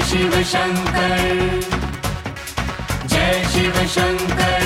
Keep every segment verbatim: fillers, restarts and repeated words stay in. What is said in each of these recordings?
शिव शंकर, जय शिव शंकर,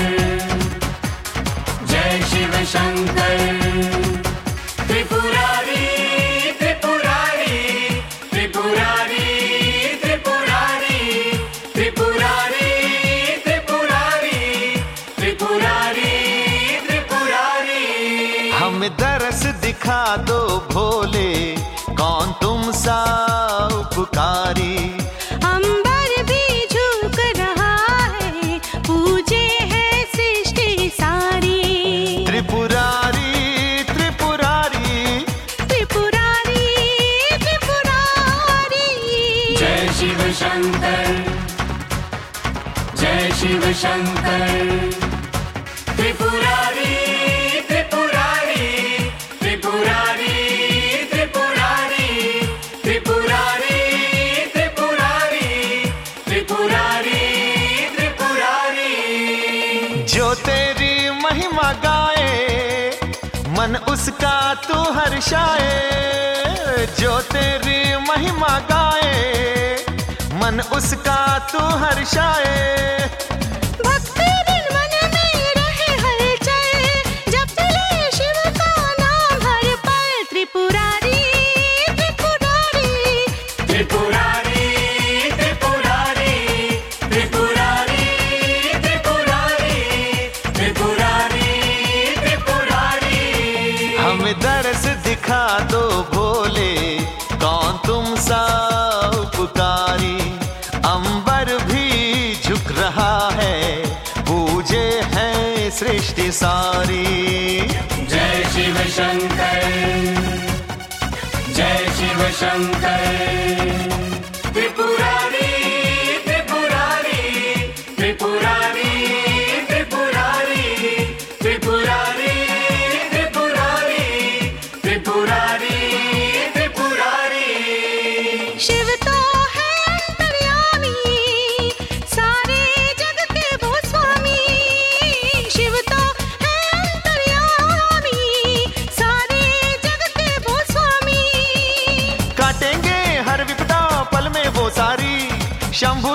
जय शिव शंकर। त्रिपुरारी त्रिपुरारी त्रिपुरारी त्रिपुरारी त्रिपुरारी त्रिपुरारी त्रिपुरारी त्रिपुरारी। हमें दरस दिखा दो भोले, कौन तुम सा उपकारी। अंबर भी झुक रहा है, पूजे है सृष्टि सारी। त्रिपुरारी त्रिपुरारी त्रिपुरारी त्रिपुरारी। जय शिव शंकर, जय शिव शंकर। त्रिपुरारी त्रिपुरारी त्रिपुरारी त्रिपुरारी त्रिपुरारी त्रिपुरारी त्रिपुरारी त्रिपुरारी। जो तेरी महिमा गाए, मन उसका तू हर्षाए। जो तेरी महिमा गाए, मन उसका तू हर्षाए। भक्ति दिन मन में रहे हलचल, जपते रहे शिव का नाम हर पल। त्रिपुरारी त्रिपुरारी त्रिपुरारी त्रिपुरारी त्रिपुरारी त्रिपुरारी त्रिपुरारी त्रिपुरारी। हमें दरस दिखा दो भोले, कौन तुम सा उपकारी। अंबर भी झुक रहा है, पूजे है सृष्टि सारी। जय शिव शंकर, जय शिव शंकर। त्रिपुरारी त्रिपुरारी त्रिपुरारी त्रिपुरारी त्रिपुरारी त्रिपुरारी त्रिपुरारी त्रिपुरारी। शिव तो है अंतर्यामी, सारे जग के वो स्वामी। शिव तो है अंतर्यामी, सारे जग के वो स्वामी। काटेंगे हर विपदा पल में वो सारी। शंभु